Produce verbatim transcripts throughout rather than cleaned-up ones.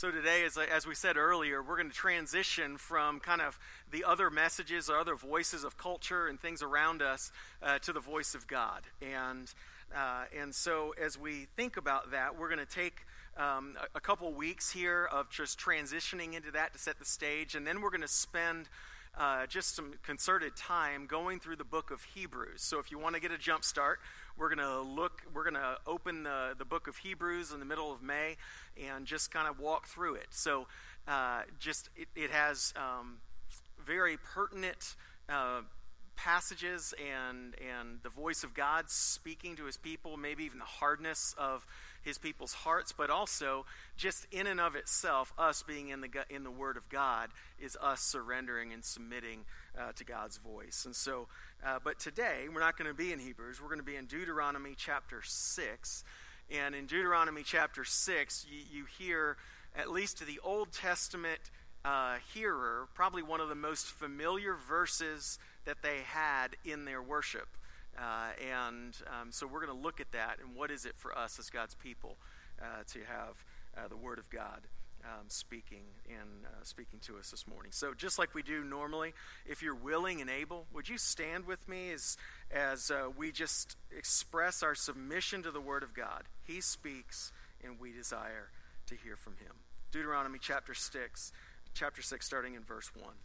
So today, as, as we said earlier, we're going to transition from kind of the other messages or other voices of culture and things around us uh, to the voice of God. And uh, and so as we think about that, we're going to take um, a, a couple weeks here of just transitioning into that to set the stage. And then we're going to spend uh, just some concerted time going through the book of Hebrews. So if you want to get a jump start, we're going to look, we're going to open the, the book of Hebrews in the middle of May and just kind of walk through it. So uh, just, it, it has um, very pertinent uh, passages and, and the voice of God speaking to his people, maybe even the hardness of his people's hearts, but also just in and of itself, us being in the in the Word of God is us surrendering and submitting uh, to God's voice. And so, uh, but today, we're not going to be in Hebrews. We're going to be in Deuteronomy chapter six. And in Deuteronomy chapter six, you, you hear, at least to the Old Testament uh, hearer, probably one of the most familiar verses that they had in their worship. Uh, and um, so we're going to look at that and what is it for us as God's people uh, to have uh, the Word of God um, speaking and uh, speaking to us this morning. So just like we do normally, if you're willing and able, would you stand with me as, as uh, we just express our submission to the Word of God? He speaks and we desire to hear from him. Deuteronomy chapter six, chapter six starting in verse one.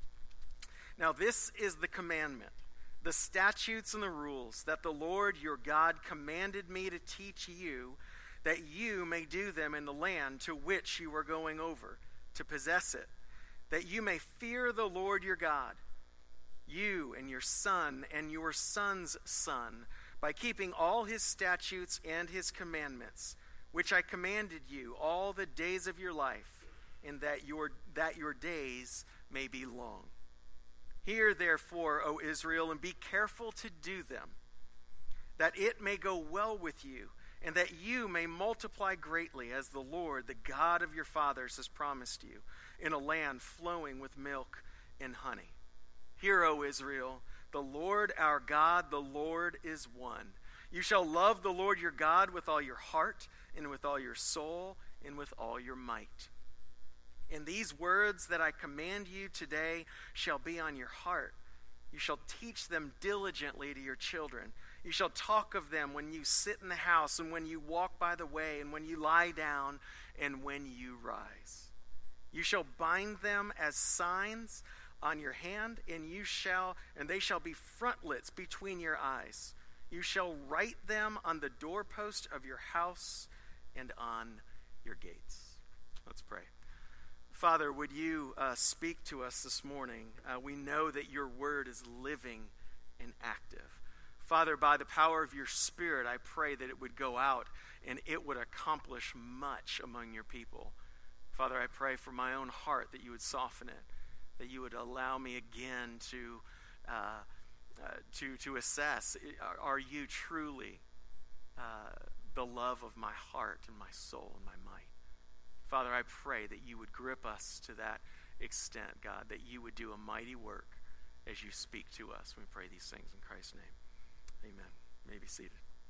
Now this is the commandment, the statutes and the rules that the Lord your God commanded me to teach you, that you may do them in the land to which you are going over, to possess it, that you may fear the Lord your God, you and your son and your son's son, by keeping all his statutes and his commandments, which I commanded you all the days of your life, and that your, that your days may be long. Hear therefore, O Israel, and be careful to do them, that it may go well with you, and that you may multiply greatly, as the Lord, the God of your fathers, has promised you, in a land flowing with milk and honey. Hear, O Israel, the Lord our God, the Lord is one. You shall love the Lord your God with all your heart, and with all your soul, and with all your might. And these words that I command you today shall be on your heart. You shall teach them diligently to your children. You shall talk of them when you sit in the house, and when you walk by the way, and when you lie down, and when you rise. You shall bind them as signs on your hand, and you shall, and they shall be frontlets between your eyes. You shall write them on the doorpost of your house and on your gates. Let's pray. Father, would you uh, speak to us this morning? Uh, we know that your word is living and active. Father, by the power of your Spirit, I pray that it would go out and it would accomplish much among your people. Father, I pray for my own heart that you would soften it, that you would allow me again to uh, uh, to to assess, are you truly uh, the love of my heart and my soul and my might? Father, I pray that you would grip us to that extent, God, that you would do a mighty work as you speak to us. We pray these things in Christ's name. Amen. You may be seated.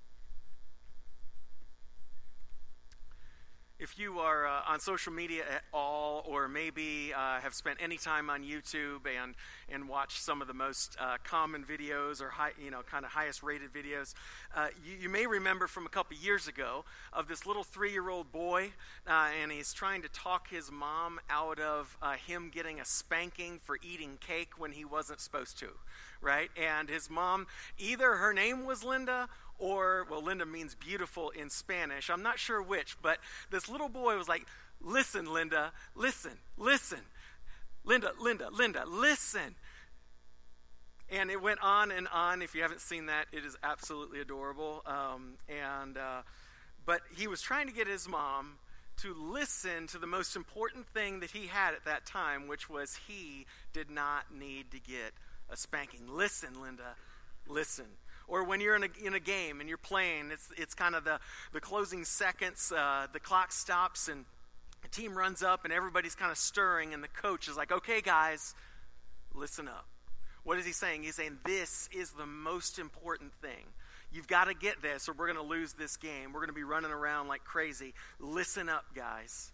If you are uh, on social media at all, or maybe uh, have spent any time on YouTube and and watched some of the most uh, common videos or high, you know, kind of highest rated videos, uh, you, you may remember from a couple years ago of this little three-year-old boy, uh, and he's trying to talk his mom out of uh, him getting a spanking for eating cake when he wasn't supposed to, right? And his mom, either her name was Linda, or, well, Linda means beautiful in Spanish. I'm not sure which, but this little boy was like, listen, Linda, listen, listen. Linda, Linda, Linda, listen. And it went on and on. If you haven't seen that, it is absolutely adorable. Um, and uh, but he was trying to get his mom to listen to the most important thing that he had at that time, which was he did not need to get a spanking. Listen, Linda, listen. Or when you're in a, in a game and you're playing, it's it's kind of the, the closing seconds, uh, the clock stops and the team runs up and everybody's kind of stirring and the coach is like, okay, guys, listen up. What is he saying? He's saying this is the most important thing. You've got to get this or we're going to lose this game. We're going to be running around like crazy. Listen up, guys.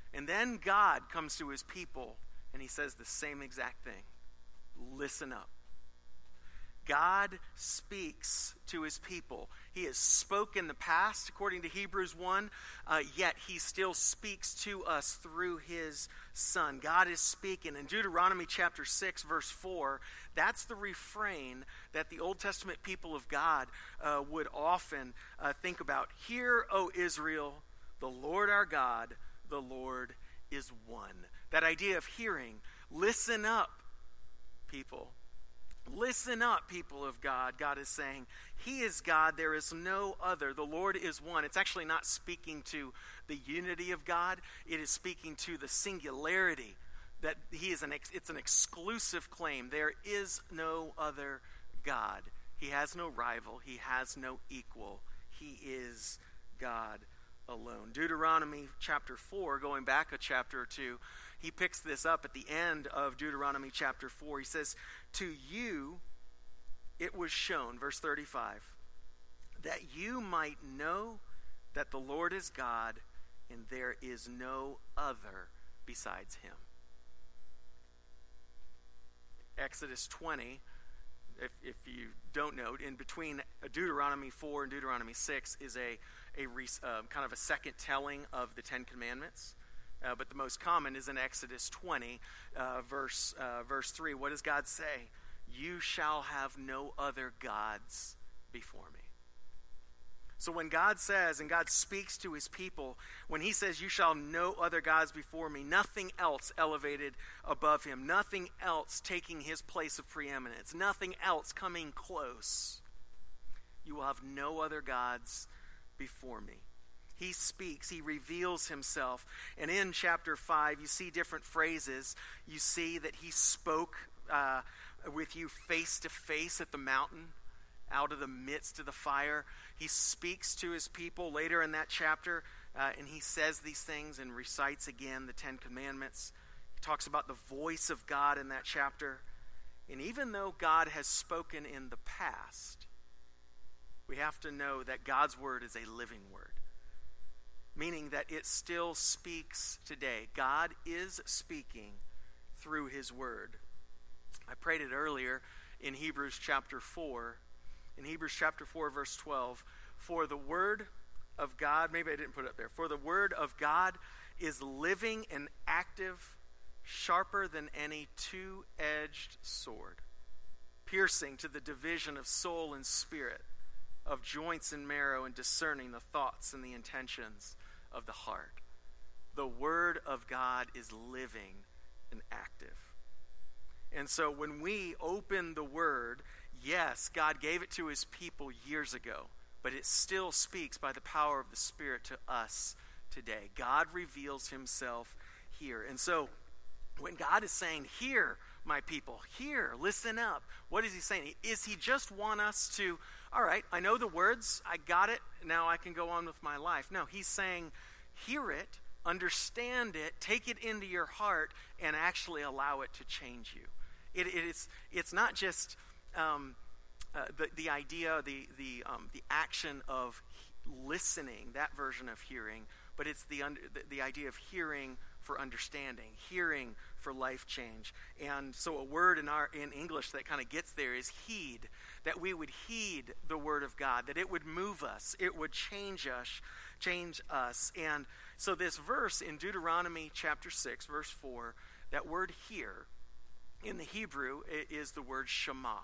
And then God comes to his people and he says the same exact thing. Listen up. God speaks to his people. He has spoken in the past, according to Hebrews one, uh, yet he still speaks to us through his Son. God is speaking. In Deuteronomy chapter six, verse four, that's the refrain that the Old Testament people of God uh, would often uh, think about. Hear, O Israel, the Lord our God, the Lord is one. That idea of hearing. Listen up, people. Listen up, people of God. God is saying, he is God, there is no other. The Lord is one. It's actually not speaking to the unity of God. It is speaking to the singularity, that he is an ex- it's an exclusive claim. There is no other God. He has no rival. He has no equal. He is God alone. Deuteronomy chapter four, going back a chapter or two, he picks this up at the end of Deuteronomy chapter four. He says, to you it was shown, verse thirty-five, that you might know that the Lord is God and there is no other besides him. Exodus twenty, if, if you don't know, in between Deuteronomy four and Deuteronomy six is a, a uh, kind of a second telling of the Ten Commandments. Uh, but the most common is in Exodus twenty, uh, verse uh, verse three. What does God say? You shall have no other gods before me. So when God says, and God speaks to his people, when he says, you shall no other gods before me, nothing else elevated above him, nothing else taking his place of preeminence, nothing else coming close. You will have no other gods before me. He speaks, he reveals himself. And in chapter five, you see different phrases. You see that he spoke uh, with you face to face at the mountain, out of the midst of the fire. He speaks to his people later in that chapter, uh, and he says these things and recites again the Ten Commandments. He talks about the voice of God in that chapter. And even though God has spoken in the past, we have to know that God's word is a living word, meaning that it still speaks today. God is speaking through his word. I prayed it earlier in Hebrews chapter four. In Hebrews chapter four, verse twelve, for the word of God, maybe I didn't put it up there, for the word of God is living and active, sharper than any two-edged sword, piercing to the division of soul and spirit, of joints and marrow, and discerning the thoughts and the intentions of the heart. The word of God is living and active. And so when we open the word, yes, God gave it to his people years ago, but it still speaks by the power of the Spirit to us today. God reveals himself here. And so when God is saying, hear, my people, hear, listen up, what is he saying? Is he just want us to, all right, I know the words, I got it, now I can go on with my life. No, he's saying, hear it, understand it, take it into your heart, and actually allow it to change you. It, it, it's, it's not just um, uh, the, the idea, the, the, um, the action of he- listening, that version of hearing, but it's the, under, the, the idea of hearing for understanding, hearing for life change. And so a word in our in English that kind of gets there is heed, that we would heed the word of God, that it would move us, it would change us, change us. And so this verse in Deuteronomy chapter six, verse four, that word hear, in the Hebrew, it is the word shema.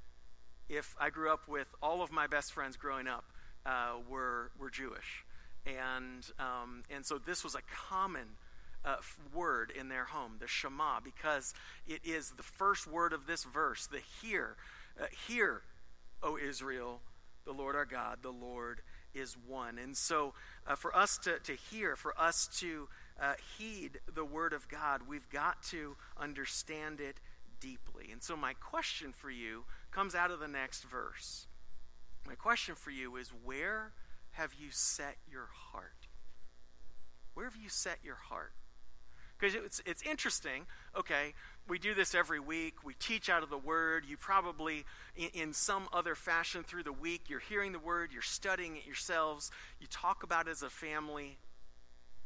If I grew up with all of my best friends growing up uh, were were Jewish, and um, and so this was a common uh, word in their home, the shema, because it is the first word of this verse, the hear. Uh, hear, O Israel, the Lord our God, the Lord is one. And so uh, for us to, to hear, for us to uh, heed the word of God, we've got to understand it deeply. And so my question for you comes out of the next verse. My question for you is, where have you set your heart? Where have you set your heart? Because it's, it's interesting, okay, we do this every week. We teach out of the Word. You probably, in, in some other fashion through the week, you're hearing the Word, you're studying it yourselves, you talk about it as a family.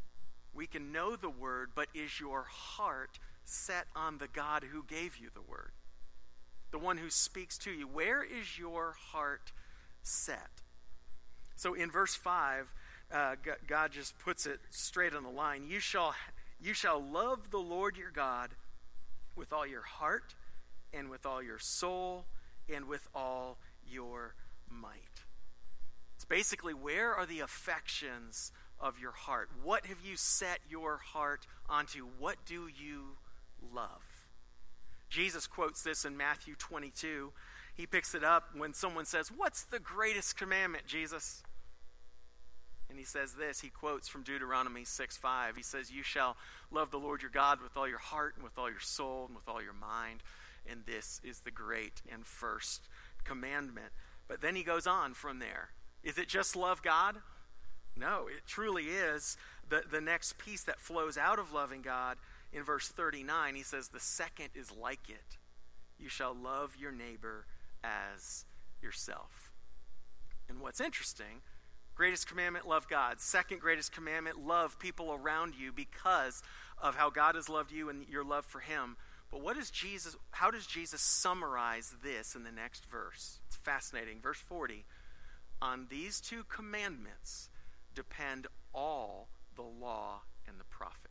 We can know the word, but is your heart set on the God who gave you the word? The one who speaks to you. Where is your heart set? So in verse five, uh, God just puts it straight on the line. You shall, you shall love the Lord your God with all your heart and with all your soul and with all your might. It's basically, where are the affections of your heart? What have you set your heart onto? What do you love? Jesus quotes this in Matthew twenty-two. He picks it up when someone says, "What's the greatest commandment, Jesus?" And he says this, he quotes from Deuteronomy six five. He says, "You shall love the Lord your God with all your heart and with all your soul and with all your mind. And this is the great and first commandment." But then he goes on from there. Is it just love God? No, it truly is the, the next piece that flows out of loving God. In verse thirty-nine, he says, the second is like it. You shall love your neighbor as yourself. And what's interesting, greatest commandment, love God. Second greatest commandment, love people around you because of how God has loved you and your love for him. But what does Jesus, how does Jesus summarize this in the next verse? It's fascinating. Verse forty, on these two commandments depend all the law and the prophets.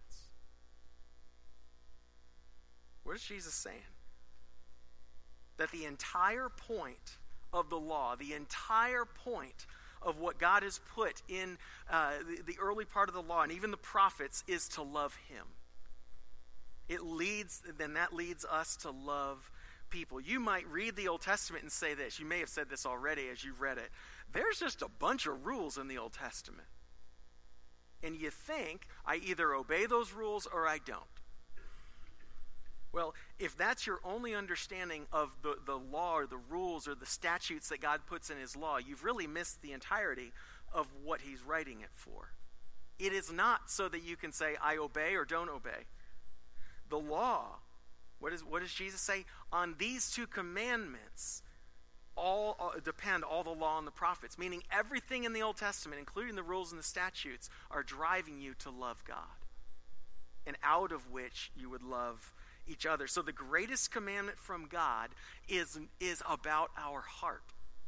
What is Jesus saying? That the entire point of the law, the entire point of what God has put in uh, the, the early part of the law and even the prophets is to love him. It leads, then that leads us to love people. You might read the Old Testament and say this. You may have said this already as you've read it. There's just a bunch of rules in the Old Testament. And you think, I either obey those rules or I don't. Well, if that's your only understanding of the, the law or the rules or the statutes that God puts in his law, you've really missed the entirety of what he's writing it for. It is not so that you can say, I obey or don't obey. The law, what, is, what does Jesus say? On these two commandments all uh, depend all the law and the prophets, meaning everything in the Old Testament, including the rules and the statutes, are driving you to love God, and out of which you would love each other. So the greatest commandment from God is, is about our heart.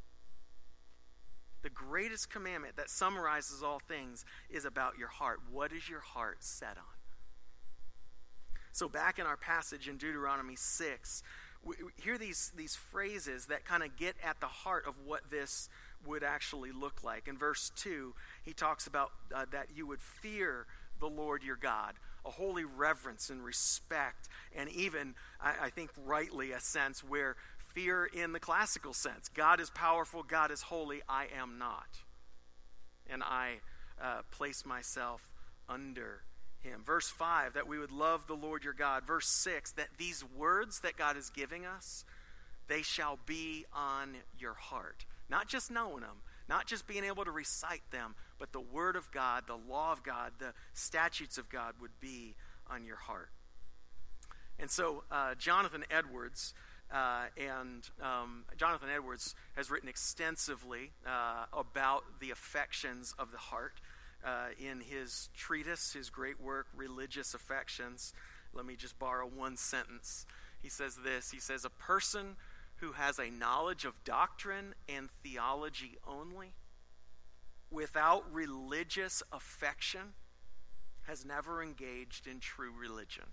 The greatest commandment that summarizes all things is about your heart. What is your heart set on? So back in our passage in Deuteronomy six, we hear these, these phrases that kind of get at the heart of what this would actually look like. In verse two, he talks about uh, that you would fear the Lord your God, a holy reverence and respect, and even, I, I think rightly, a sense where fear in the classical sense. God is powerful, God is holy, I am not. And I uh, place myself under him. Verse five, that we would love the Lord your God. Verse six, that these words that God is giving us, they shall be on your heart. Not just knowing them, not just being able to recite them, but the word of God, the law of God, the statutes of God would be on your heart. And so uh, Jonathan Edwards, uh, and um, Jonathan Edwards has written extensively uh, about the affections of the heart uh, in his treatise, his great work, Religious Affections. Let me just borrow one sentence. He says this, he says, a person who has a knowledge of doctrine and theology only, without religious affection, has never engaged in true religion.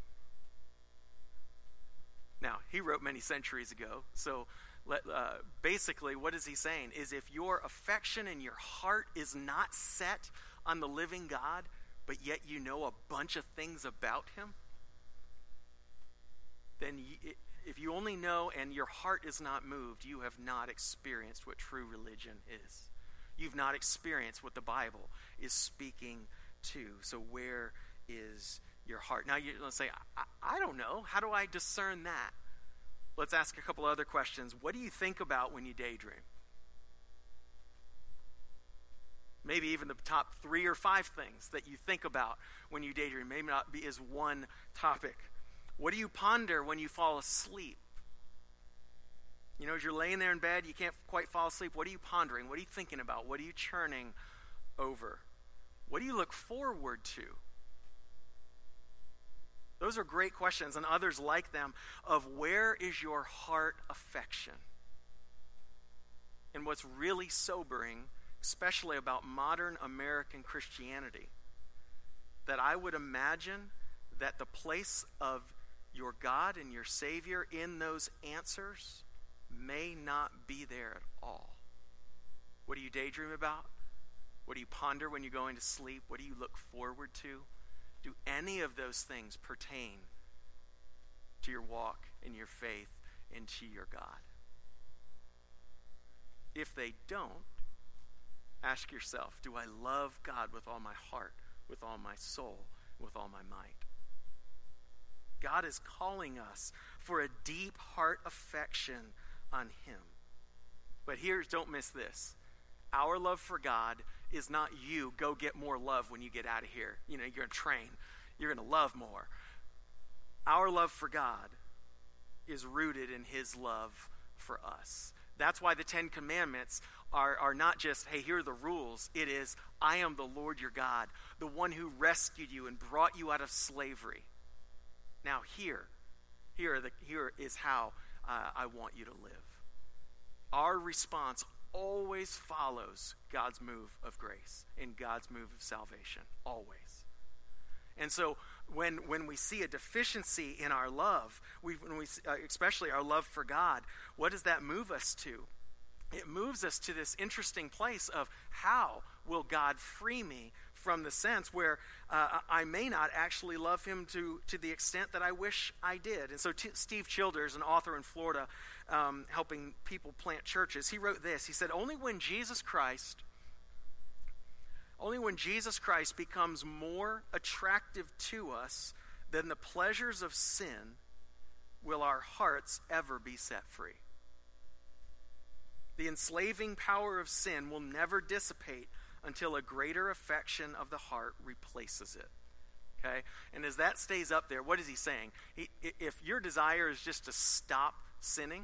Now, he wrote many centuries ago, so let, uh, basically what is he saying is if your affection and your heart is not set on the living God, but yet you know a bunch of things about him, then you, if you only know and your heart is not moved, you have not experienced what true religion is. You've not experienced what the Bible is speaking to. So where is your heart? Now you're going to say, I, I don't know. How do I discern that? Let's ask a couple other questions. What do you think about when you daydream? Maybe even the top three or five things that you think about when you daydream. Maybe not be as one topic. What do you ponder when you fall asleep? You know, as you're laying there in bed, you can't quite fall asleep. What are you pondering? What are you thinking about? What are you churning over? What do you look forward to Those are great questions, and others like them, of where is your heart affection? And what's really sobering, especially about modern American Christianity, that I would imagine that the place of your God and your Savior in those answers may not be there at all. What do you daydream about? What do you ponder when you're going to sleep? What do you look forward to? Do any of those things pertain to your walk and your faith and to your God? If they don't, ask yourself, do I love God with all my heart, with all my soul, with all my might? God is calling us for a deep heart affection on him. But here's, don't miss this. Our love for God is not you go get more love when you get out of here. You know, you're going to train. You're going to love more. Our love for God is rooted in his love for us. That's why the Ten Commandments are, are not just, hey, here are the rules. It is, I am the Lord your God, the one who rescued you and brought you out of slavery. Now here, here, are the, here is how uh, I want you to live. Our response always follows God's move of grace and God's move of salvation, always. And so when when we see a deficiency in our love, we, when we uh, especially our love for God, what does that move us to? It moves us to this interesting place of how will God free me from the sense where uh, I may not actually love him to, to the extent that I wish I did. And so T- Steve Childers, an author in Florida, um, helping people plant churches, he wrote this. He said, only when Jesus Christ, only when Jesus Christ becomes more attractive to us than the pleasures of sin will our hearts ever be set free. The enslaving power of sin will never dissipate until a greater affection of the heart replaces it. Okay? And as that stays up there, what is he saying? He, if your desire is just to stop sinning,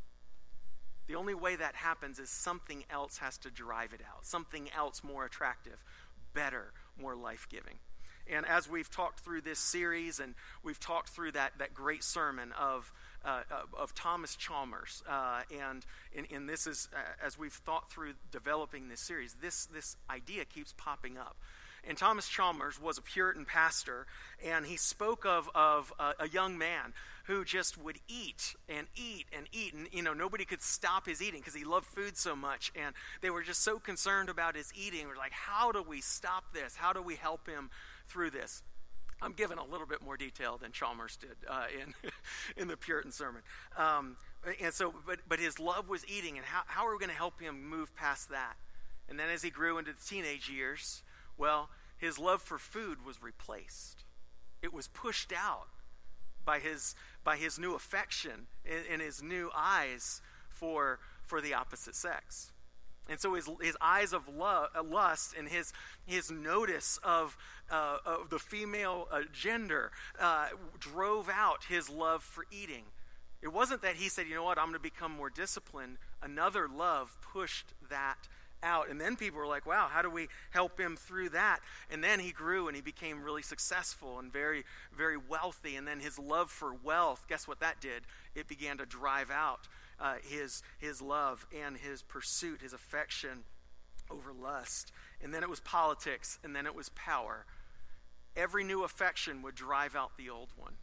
the only way that happens is something else has to drive it out. Something else more attractive, better, more life-giving. And as we've talked through this series and we've talked through that, that great sermon of uh, of Thomas Chalmers, uh, and, and and this is uh, as we've thought through developing this series, this this idea keeps popping up. And Thomas Chalmers was a Puritan pastor, and he spoke of of uh, a young man who just would eat and eat and eat, and you know nobody could stop his eating because he loved food so much, and they were just so concerned about his eating. We're like, how do we stop this? How do we help him through this? I'm giving a little bit more detail than Chalmers did uh, in in the Puritan sermon. Um, and so, but but his love was eating, and how, how are we going to help him move past that? And then as he grew into the teenage years, well, his love for food was replaced. It was pushed out by his by his new affection and, and his new eyes for for the opposite sex. And so his his eyes of love, uh, lust and his his notice of uh, of the female uh, gender uh, drove out his love for eating. It wasn't that he said, you know what, I'm going to become more disciplined. Another love pushed that out. And then people were like, wow, how do we help him through that? And then he grew and he became really successful and very, very wealthy. And then his love for wealth, guess what that did? It began to drive out uh, his, his love and his pursuit, his affection over lust. And then it was politics, and then it was power. Every new affection would drive out the old one.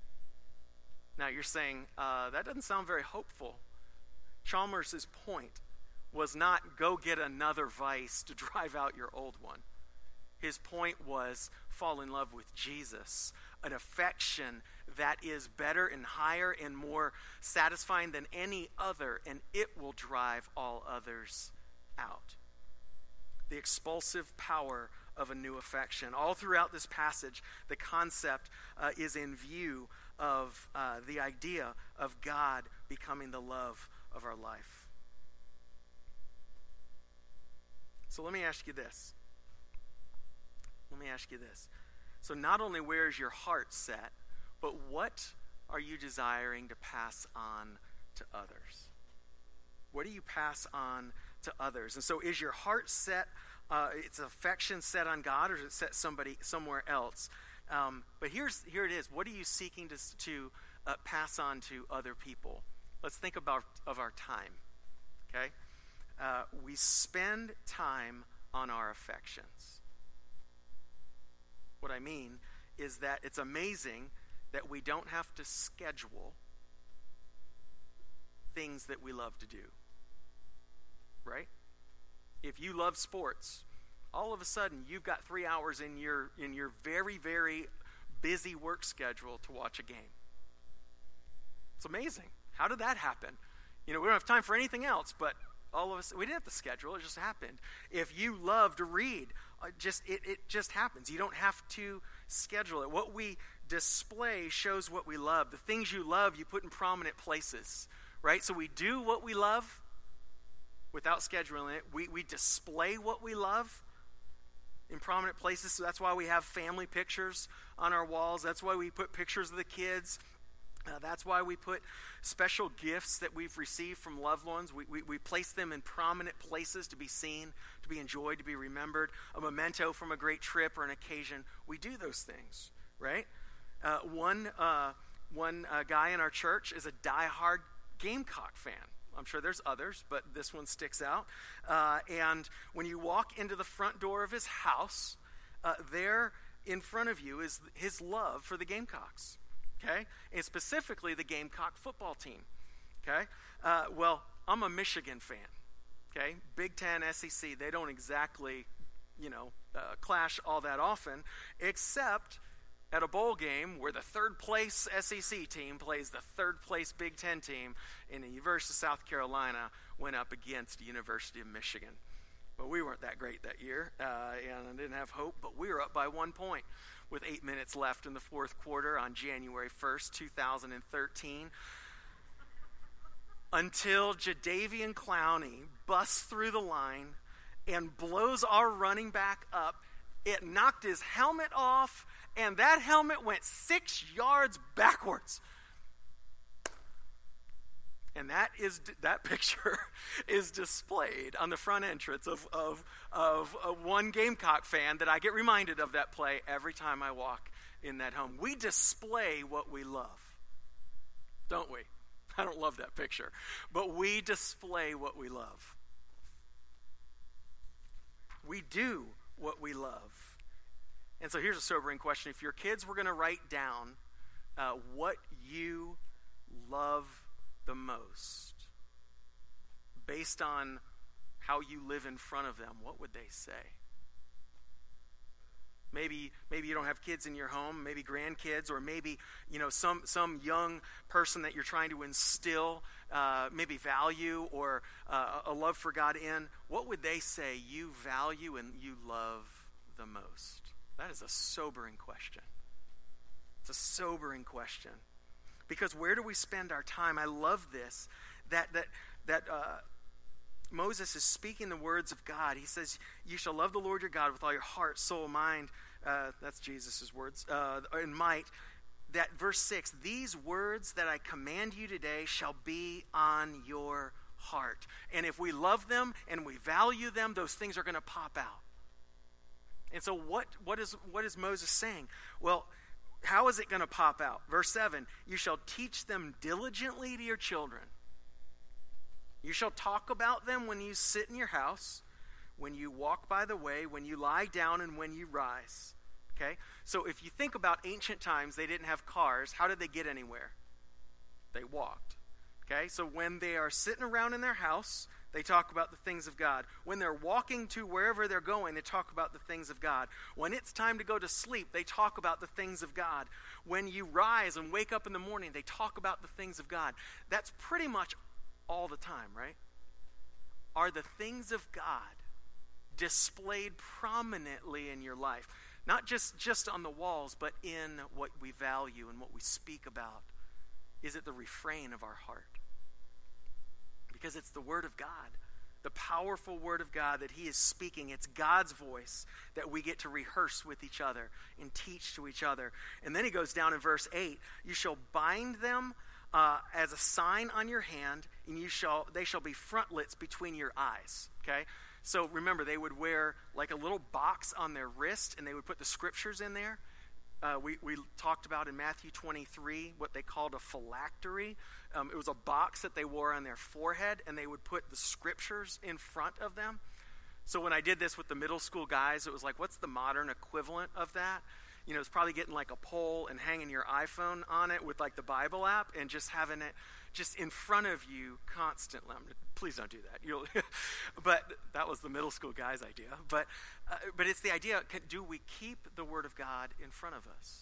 Now you're saying, uh, that doesn't sound very hopeful. Chalmers' point was not go get another vice to drive out your old one. His point was fall in love with Jesus, an affection that is better and higher and more satisfying than any other, and it will drive all others out. The expulsive power of a new affection. All throughout this passage, the concept uh, is in view of uh, the idea of God becoming the love of our life. So let me ask you this. Let me ask you this. So not only where is your heart set, but what are you desiring to pass on to others? What do you pass on to others? And so is your heart set, uh, its affection set on God, or is it set somebody somewhere else? Um, but here's here it is. What are you seeking to, to uh, pass on to other people? Let's think about of our time, okay? Uh, we spend time on our affections. What I mean is that it's amazing that we don't have to schedule things that we love to do, right? If you love sports, all of a sudden you've got three hours in your in your very, very busy work schedule to watch a game. It's amazing. How did that happen? You know, we don't have time for anything else, but all of us, we didn't have to schedule, it just happened. If you love to read, uh, just it, it just happens. You don't have to schedule it. What we display shows what we love. The things you love, you put in prominent places, right? So we do what we love without scheduling it. We, we display what we love in prominent places. So that's why we have family pictures on our walls. That's why we put pictures of the kids. Uh, that's why we put special gifts that we've received from loved ones. We, we, we place them in prominent places to be seen, to be enjoyed, to be remembered. A memento from a great trip or an occasion. We do those things, right? Uh, one uh, one uh, guy in our church is a diehard Gamecock fan. I'm sure there's others, but this one sticks out. Uh, and when you walk into the front door of his house, uh, there in front of you is his love for the Gamecocks. Okay, and specifically the Gamecock football team. Okay, uh, well, I'm a Michigan fan. Okay, Big Ten, S E C, they don't exactly, you know, uh, clash all that often, except at a bowl game where the third place S E C team plays the third place Big Ten team, and the University of South Carolina went up against the University of Michigan. Well, we weren't that great that year, uh, and I didn't have hope, but we were up by one point with eight minutes left in the fourth quarter on January first, two thousand thirteen. Until Jadeveon Clowney busts through the line and blows our running back up. It knocked his helmet off, and that helmet went six yards backwards. And that is that picture is displayed on the front entrance of, of, of, of one Gamecock fan that I get reminded of that play every time I walk in that home. We display what we love, don't we? I don't love that picture, but we display what we love. We do what we love. And so here's a sobering question. If your kids were going to write down uh, what you love the most, based on how you live in front of them, what would they say? Maybe maybe you don't have kids in your home, maybe grandkids, or maybe, you know, some some young person that you're trying to instill uh, maybe value or uh, a love for God in. What would they say you value and you love the most? That is a sobering question. It's a sobering question. Because where do we spend our time? I love this, that that that uh, Moses is speaking the words of God. He says, you shall love the Lord your God with all your heart, soul, mind. Uh, that's Jesus' words, uh, and might. That verse six, these words that I command you today shall be on your heart. And if we love them and we value them, those things are going to pop out. And so what what is what is Moses saying? Well, how is it going to pop out? Verse seven, you shall teach them diligently to your children. You shall talk about them when you sit in your house, when you walk by the way, when you lie down, and when you rise. Okay? So if you think about ancient times, they didn't have cars. How did they get anywhere? They walked. Okay? So when they are sitting around in their house, they talk about the things of God. When they're walking to wherever they're going, they talk about the things of God. When it's time to go to sleep, they talk about the things of God. When you rise and wake up in the morning, they talk about the things of God. That's pretty much all the time, right? Are the things of God displayed prominently in your life? Not just, just on the walls, but in what we value and what we speak about. Is it the refrain of our heart? Because it's the Word of God, the powerful Word of God that He is speaking. It's God's voice that we get to rehearse with each other and teach to each other. And then He goes down in verse eight, you shall bind them uh, as a sign on your hand, and you shall they shall be frontlets between your eyes. Okay? So remember, they would wear like a little box on their wrist, and they would put the scriptures in there. Uh, we, we talked about in Matthew twenty-three what they called a phylactery. Um, it was a box that they wore on their forehead, and they would put the scriptures in front of them. So when I did this with the middle school guys, it was like, what's the modern equivalent of that? You know, it's probably getting like a pole and hanging your iPhone on it with like the Bible app and just having it just in front of you constantly. Please don't do that. You'll but that was the middle school guy's idea. But uh, but it's the idea, can, do we keep the Word of God in front of us?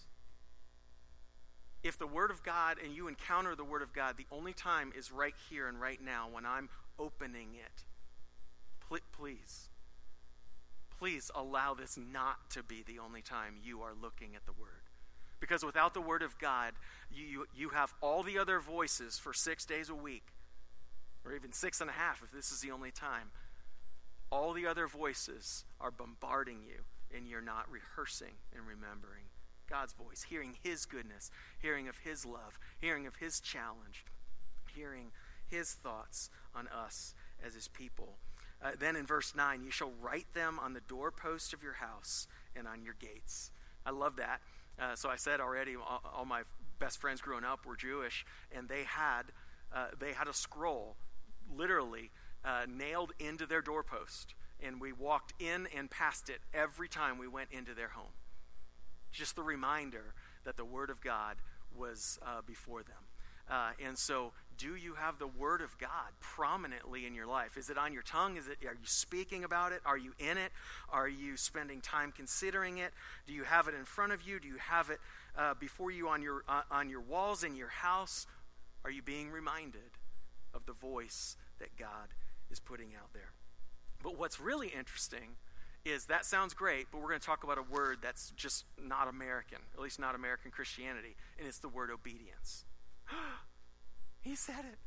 If the Word of God and you encounter the Word of God, the only time is right here and right now when I'm opening it. Pl- please, please allow this not to be the only time you are looking at the Word. Because without the Word of God, you, you, you have all the other voices for six days a week, or even six and a half if this is the only time. All the other voices are bombarding you, and you're not rehearsing and remembering God's voice, hearing His goodness, hearing of His love, hearing of His challenge, hearing His thoughts on us as His people. Uh, then in verse nine, you shall write them on the doorpost of your house and on your gates. I love that. Uh, so I said already, all, all my best friends growing up were Jewish, and they had uh, they had a scroll literally uh, nailed into their doorpost, and we walked in and past it every time we went into their home. Just the reminder that the Word of God was uh, before them. Uh, and so, do you have the Word of God prominently in your life? Is it on your tongue? Is it? Are you speaking about it? Are you in it? Are you spending time considering it? Do you have it in front of you? Do you have it uh, before you on your uh, on your walls in your house? Are you being reminded of the voice that God is putting out there? But what's really interesting is that sounds great, but we're going to talk about a word that's just not American, at least not American Christianity, and it's the word obedience. He said it.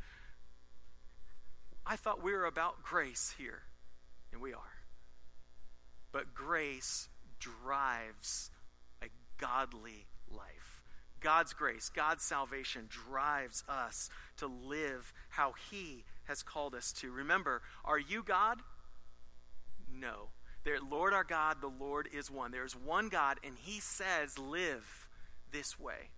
I thought we were about grace here, and we are. But grace drives a godly life. God's grace, God's salvation drives us to live how He has called us to. Remember, are you God? No. There, Lord our God, the Lord is one. There is one God, and He says, live this way.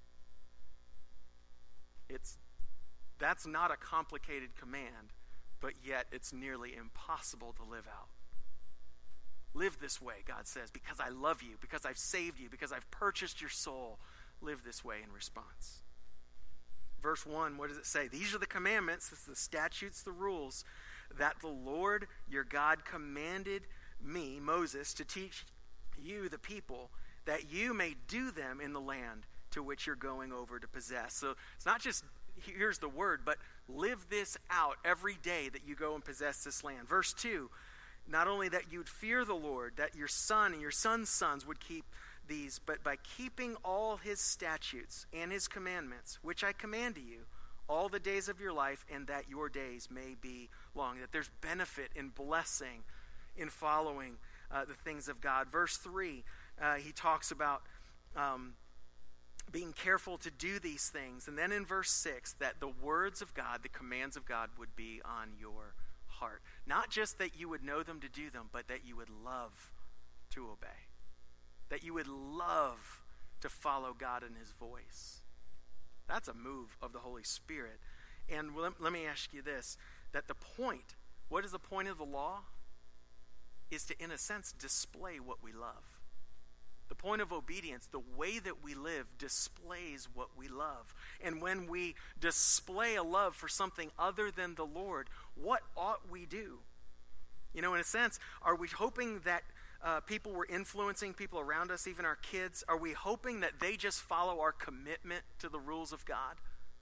It's that's not a complicated command, but yet it's nearly impossible to live out. Live this way, God says, because I love you, because I've saved you, because I've purchased your soul. Live this way in response. Verse one, what does it say? These are the commandments, it's the statutes, the rules, that the Lord your God commanded me, Moses, to teach you, the people, that you may do them in the land to which you're going over to possess. So it's not just, here's the word, but live this out every day that you go and possess this land. Verse two, not only that you'd fear the Lord, that your son and your son's sons would keep these, but by keeping all His statutes and His commandments, which I command to you, all the days of your life, and that your days may be long. That there's benefit and blessing in following uh, the things of God. Verse three, uh, he talks about um, being careful to do these things. And then in verse six, that the words of God, the commands of God would be on your heart. Not just that you would know them to do them, but that you would love to obey. That you would love to follow God in His voice. That's a move of the Holy Spirit. And let, let me ask you this, that the point, what is the point of the law? Is to, in a sense, display what we love. The point of obedience, the way that we live, displays what we love. And when we display a love for something other than the Lord, what ought we do? You know, in a sense, are we hoping that uh, people we're influencing, people around us, even our kids, are we hoping that they just follow our commitment to the rules of God?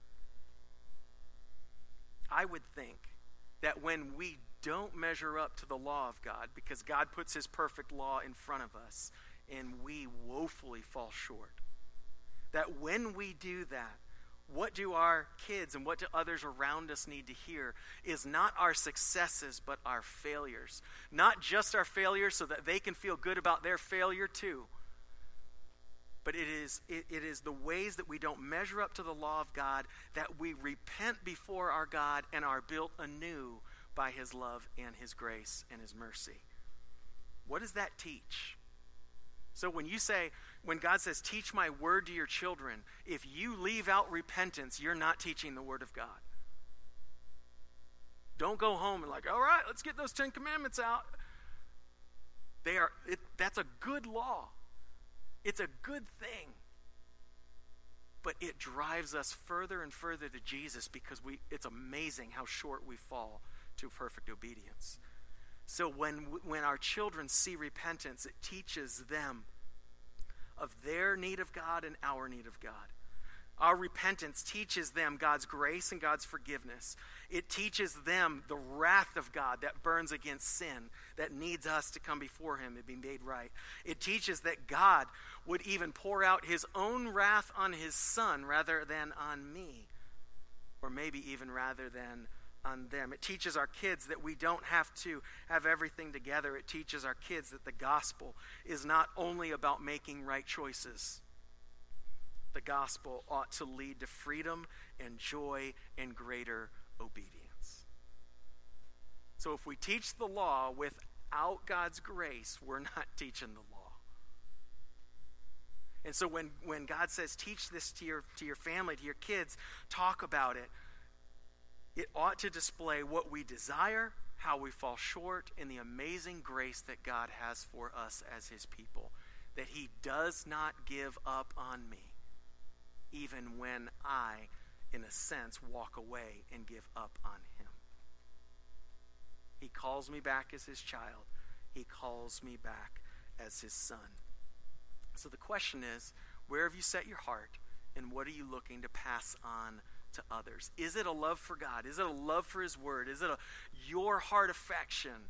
I would think that when we don't measure up to the law of God, because God puts His perfect law in front of us, and we woefully fall short, that when we do that, what do our kids and what do others around us need to hear is not our successes, but our failures. Not just our failures so that they can feel good about their failure too, but it is, it, it is the ways that we don't measure up to the law of God, that we repent before our God and are built anew by His love and His grace and His mercy. What does that teach? So when you say, when God says, teach my word to your children, if you leave out repentance, you're not teaching the word of God. Don't go home and like, all right, let's get those Ten Commandments out. They are. It, that's a good law. It's a good thing. But it drives us further and further to Jesus because we. It's amazing how short we fall to perfect obedience. So when when our children see repentance, it teaches them of their need of God and our need of God. Our repentance teaches them God's grace and God's forgiveness. It teaches them the wrath of God that burns against sin, that needs us to come before him and be made right. It teaches that God would even pour out his own wrath on his son rather than on me, or maybe even rather than on them. It teaches our kids that we don't have to have everything together. It teaches our kids that the gospel is not only about making right choices. The gospel ought to lead to freedom and joy and greater obedience. So if we teach the law without God's grace, we're not teaching the law. And so when, when God says, teach this to your, to your family, to your kids, talk about it, it ought to display what we desire, how we fall short, and the amazing grace that God has for us as his people, that he does not give up on me, even when I, in a sense, walk away and give up on him. He calls me back as his child. He calls me back as his son. So the question is, where have you set your heart, and what are you looking to pass on to others? Is it a love for God? Is it a love for his word? Is it a your heart affection?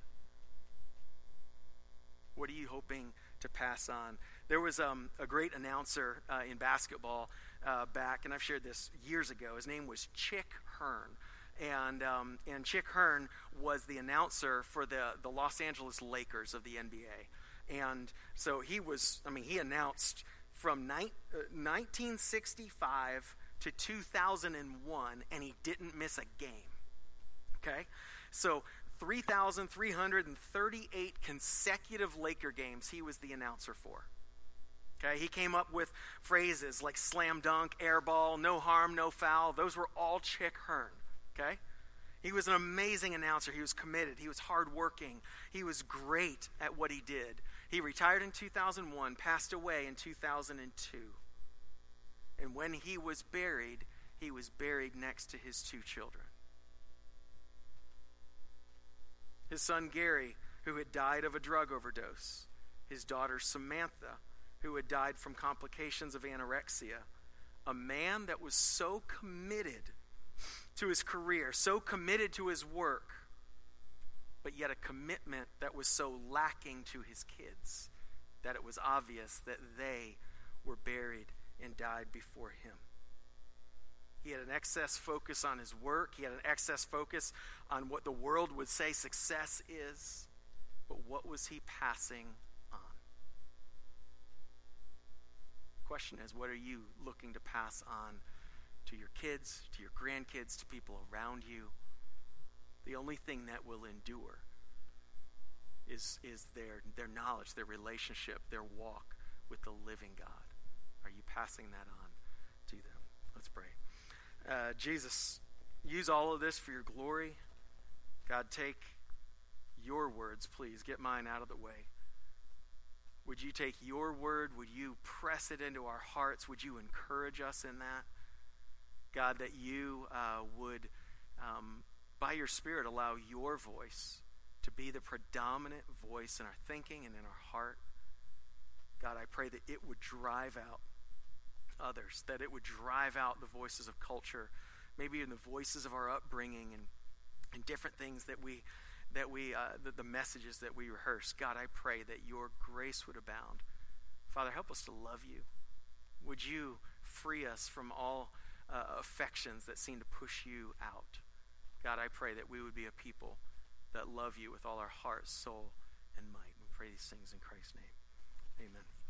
What are you hoping to pass on? There was um, a great announcer uh, in basketball uh, back, and I've shared this years ago. His name was Chick Hearn. And um, and Chick Hearn was the announcer for the, the Los Angeles Lakers of the N B A. And so he was, I mean, he announced from ni- uh, nineteen sixty-five to two thousand one, and he didn't miss a game. Okay? So three thousand three hundred thirty-eight consecutive Laker games he was the announcer for. Okay? He came up with phrases like slam dunk, air ball, no harm, no foul. Those were all Chick Hearn. Okay? He was an amazing announcer. He was committed. He was hardworking. He was great at what he did. He retired in two thousand one, passed away in two thousand two. And when he was buried, he was buried next to his two children. His son Gary, who had died of a drug overdose. His daughter Samantha, who had died from complications of anorexia. A man that was so committed to his career, so committed to his work, but yet a commitment that was so lacking to his kids that it was obvious that they were buried and died before him. He had an excess focus on his work. He had an excess focus on what the world would say success is. But what was he passing on? The question is, what are you looking to pass on to your kids, to your grandkids, to people around you? The only thing that will endure is, is their, their knowledge, their relationship, their walk with the living God. Are you passing that on to them? Let's pray. Uh, Jesus, use all of this for your glory. God, take your words, please. Get mine out of the way. Would you take your word? Would you press it into our hearts? Would you encourage us in that? God, that you uh, would, um, by your Spirit, allow your voice to be the predominant voice in our thinking and in our heart. God, I pray that it would drive out others, that it would drive out the voices of culture, maybe even the voices of our upbringing and, and different things that we, that we uh, the, the messages that we rehearse. God, I pray that your grace would abound. Father, help us to love you. Would you free us from all uh, affections that seem to push you out? God, I pray that we would be a people that love you with all our heart, soul, and might. We pray these things in Christ's name. Amen.